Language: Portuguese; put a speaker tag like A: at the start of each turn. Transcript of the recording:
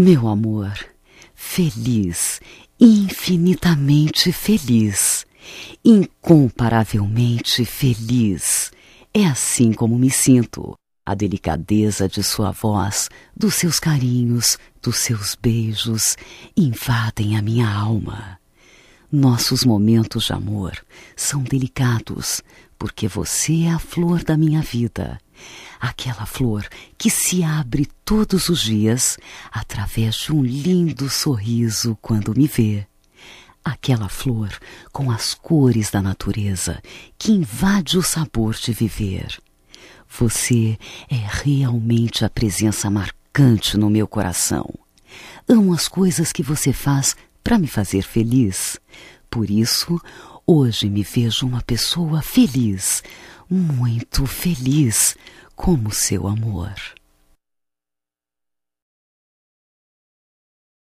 A: Meu amor, feliz, infinitamente feliz, incomparavelmente feliz. É assim como me sinto. A delicadeza de sua voz, dos seus carinhos, dos seus beijos, invadem a minha alma. Nossos momentos de amor são delicados, porque você é a flor da minha vida. Aquela flor que se abre todos os dias através de um lindo sorriso quando me vê. Aquela flor com as cores da natureza que invade o sabor de viver. Você é realmente a presença marcante no meu coração. Amo as coisas que você faz para me fazer feliz. Por isso, hoje me vejo uma pessoa feliz, muito feliz, como seu amor.